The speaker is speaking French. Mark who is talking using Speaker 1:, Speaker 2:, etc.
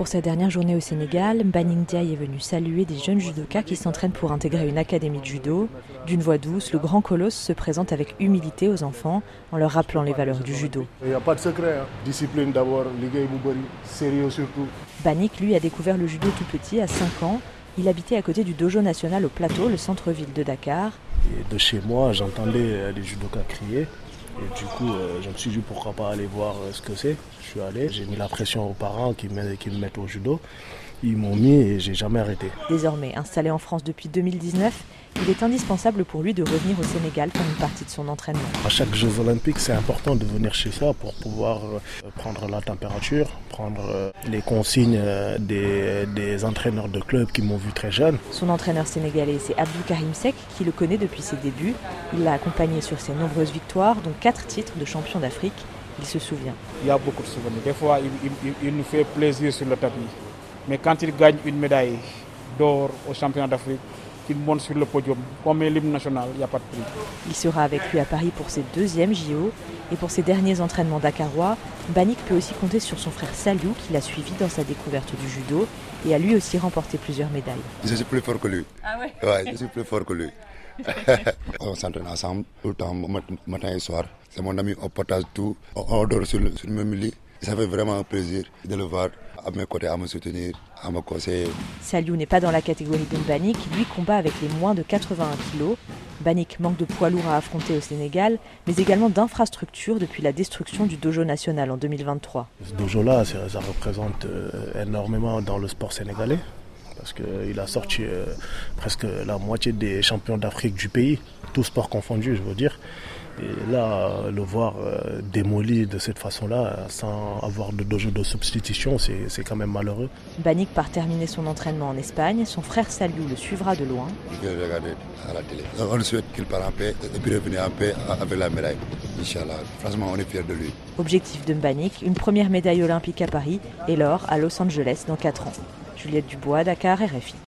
Speaker 1: Pour sa dernière journée au Sénégal, Mbagnick Ndiaye est venu saluer des jeunes judokas qui s'entraînent pour intégrer une académie de judo. D'une voix douce, le grand colosse se présente avec humilité aux enfants en leur rappelant les valeurs du judo.
Speaker 2: Il n'y a pas de secret, discipline d'abord, sérieux surtout.
Speaker 1: Mbagnick, lui, a découvert le judo tout petit, à 5 ans. Il habitait à côté du dojo national au Plateau, le centre-ville de Dakar.
Speaker 2: Et de chez moi, j'entendais les judokas crier. Et du coup, je me suis dit pourquoi pas aller voir ce que c'est. Je suis allé, j'ai mis la pression aux parents qui me mettent au judo. Ils m'ont mis et j'ai jamais arrêté.
Speaker 1: Désormais installé en France depuis 2019, il est indispensable pour lui de revenir au Sénégal pour une partie de son entraînement.
Speaker 2: À chaque Jeux Olympiques, c'est important de venir chez soi pour pouvoir prendre la température, prendre les consignes des entraîneurs de club qui m'ont vu très jeune.
Speaker 1: Son entraîneur sénégalais, c'est Abdou Karim Seck, qui le connaît depuis ses débuts. Il l'a accompagné sur ses nombreuses victoires, dont 4 titres de champion d'Afrique. Il se souvient.
Speaker 3: Il y a beaucoup de souvenirs. Des fois, il nous fait plaisir sur le tapis. Mais quand il gagne une médaille d'or au championnat d'Afrique, qu'il monte sur le podium, comme l'hymne national, il n'y a pas de prix.
Speaker 1: Il sera avec lui à Paris pour ses 2e JO. Et pour ses derniers entraînements dakarois, Mbagnick peut aussi compter sur son frère Saliou, qui l'a suivi dans sa découverte du judo et a lui aussi remporté plusieurs médailles.
Speaker 4: Je suis plus fort que lui.
Speaker 1: Ah ouais?
Speaker 4: Ouais, je suis plus fort que lui. On s'entraîne ensemble tout le temps, matin et soir. C'est mon ami, on partage tout. On dort sur le même lit. Ça fait vraiment un plaisir de le voir à mes côtés, à me soutenir, à me conseiller.
Speaker 1: Saliou n'est pas dans la catégorie de Mbagnick, lui combat avec les moins de 81 kg. Mbagnick manque de poids lourd à affronter au Sénégal, mais également d'infrastructures depuis la destruction du dojo national en 2023.
Speaker 2: Ce dojo-là, ça représente énormément dans le sport sénégalais, parce qu'il a sorti presque la moitié des champions d'Afrique du pays, tous sports confondus, je veux dire. Et là, le voir démoli de cette façon-là, sans avoir de dojo de substitution, c'est quand même malheureux.
Speaker 1: Mbagnick part terminer son entraînement en Espagne. Son frère Saliou le suivra de loin.
Speaker 4: Je vais regarder à la télé. On souhaite qu'il parte en paix et puis revenir en paix avec la médaille. Inch'Allah. Franchement, on est fiers de lui.
Speaker 1: Objectif de Mbagnick, une première médaille olympique à Paris et l'or à Los Angeles dans 4 ans. Juliette Dubois, Dakar, RFI.